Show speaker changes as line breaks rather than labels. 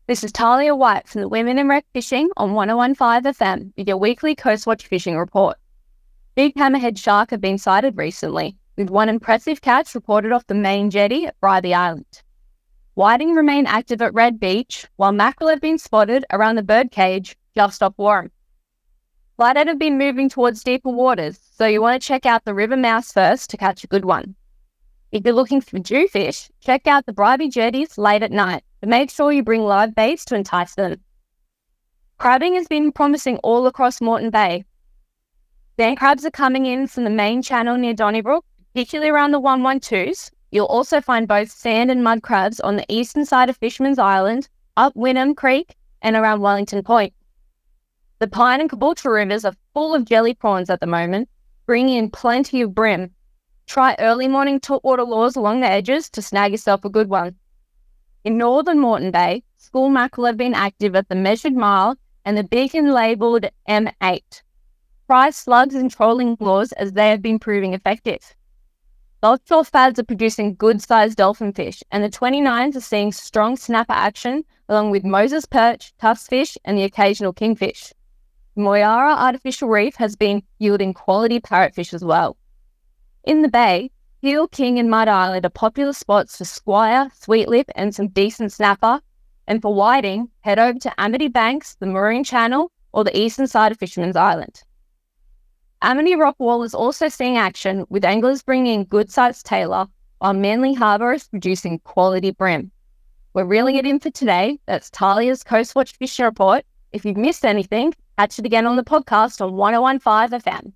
This is Talia White from the Women in Rec Fishing on 1015 FM with your weekly Coastwatch Fishing Report. Big hammerhead shark have been sighted recently, with one impressive catch reported off the main jetty at Bribie Island. Whiting remain active at Red Beach, while mackerel have been spotted around the bird cage just off Warren. Flathead have been moving towards deeper waters, so you want to check out the river mouse first to catch a good one. If you're looking for jewfish, check out the Bribie jetties late at night, but make sure you bring live baits to entice them. Crabbing has been promising all across Moreton Bay. Sand crabs are coming in from the main channel near Donnybrook, particularly around the 112s. You'll also find both sand and mud crabs on the eastern side of Fisherman's Island, up Wynnum Creek, and around Wellington Point. The Pine and Caboolture rivers are full of jelly prawns at the moment, bringing in plenty of bream. Try early morning saltwater lures along the edges to snag yourself a good one. In northern Moreton Bay, school mackerel have been active at the Measured Mile and the beacon labelled M8. Try slugs and trolling lures as they have been proving effective. The offshore fads are producing good-sized dolphin fish, and the 29s are seeing strong snapper action along with Moses perch, tufts fish, and the occasional kingfish. The Moyara Artificial Reef has been yielding quality parrotfish as well. In the bay, Heel, King and Mud Island are popular spots for squire, sweetlip and some decent snapper, and for whiting, head over to Amity Banks, the Maroon Channel, or the eastern side of Fisherman's Island. Amity Rockwall is also seeing action, with anglers bringing in good-sized tailor, while Manly Harbour is producing quality bream. We're reeling it in for today. That's Talia's Coastwatch Fishing Report. If you've missed anything, catch it again on the podcast on 1015 FM.